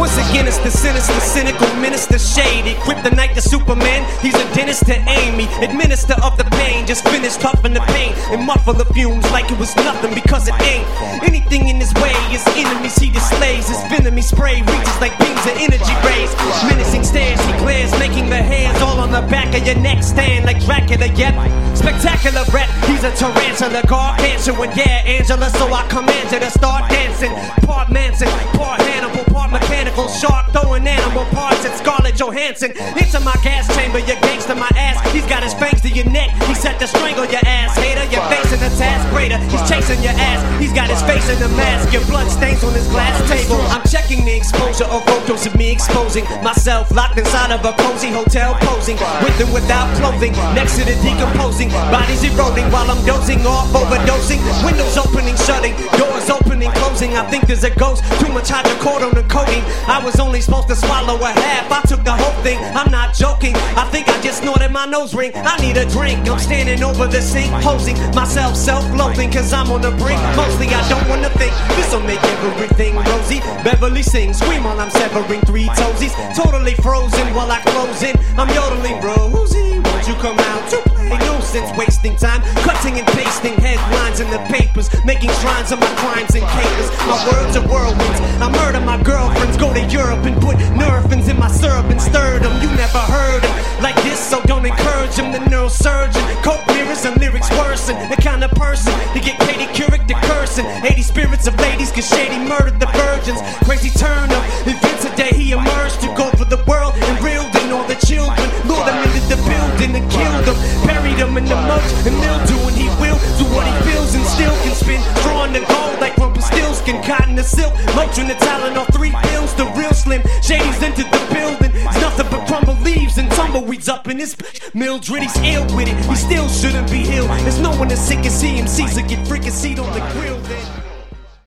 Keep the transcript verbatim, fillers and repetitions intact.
Once again it's the sinister, cynical minister, shady. Kryptonite to Superman, he's a dentist to Amy. Administer of the pain, just finish toughen the pain and muffle the fumes like it was nothing because it ain't. Anything in his way is enemies he displays. His venom he spray reaches like beams of energy rays. Menacing stares he glares, making the hairs all on the back of your neck stand like Dracula. Yep, spectacular rat, he's a tarantula, gargantuan. Yeah, Angela, so I command you to start dancing. Part Manson, part Hannibal, part mechanical shark throwing animal parts at Scarlett Johansson. Into my gas chamber, you gangster my ass. He's got his fangs to your neck, he set to strangle your ass. Hater, you're facing a task greater, he's chasing your ass. He's got his face in the mask, your blood stains on his glass table. I'm checking the exposure of photos of me exposing myself locked inside of a cozy hotel, posing with and without clothing, next to the decomposing bodies eroding while I'm dozing off, overdosing. Windows opening, shutting, doors opening, closing. I think there's a ghost, too much hydrocodone and codeine. I was only supposed to swallow a half, I took the whole thing, I'm not joking. I think I just snorted my nose ring, I need a drink. I'm standing over the sink, posing myself self-loathing, cause I'm on the brink. Mostly I don't wanna think, this'll make everything rosy. Beverly sings, scream while I'm severing three toesies. Totally frozen while I close in, I'm yodeling, Rosie, won't you come out to play? No sense wasting time, cutting and pasting headlines in the papers, making shrines of my crimes and capers. My words are whirlwinds, I murder my girlfriends, go to Europe and put Nerfins in my syrup and stir them. You never heard them like this, so don't encourage them. The neurosurgeon, coke mirrors and lyrics worsen. The kind of person to get Katie Couric to cursing. eighty spirits of ladies, cause Shady murdered the virgins. Crazy turn of events a day he emerged to go for the world and reeled in all the children. Lured them into the building and killed them, buried them in the mulch and mildew. And he will do what he feels and still can spin, drawing the gold like Rumpelstiltskin, cotton to silk, Motrin the talent on three pills. The real Slim Shady's entered the building. It's nothing but crumble leaves and tumbleweeds up in his Mildred. He's ill with it, he still shouldn't be ill. There's no one as sick as he, M Cs will get freaking seat on the grill then.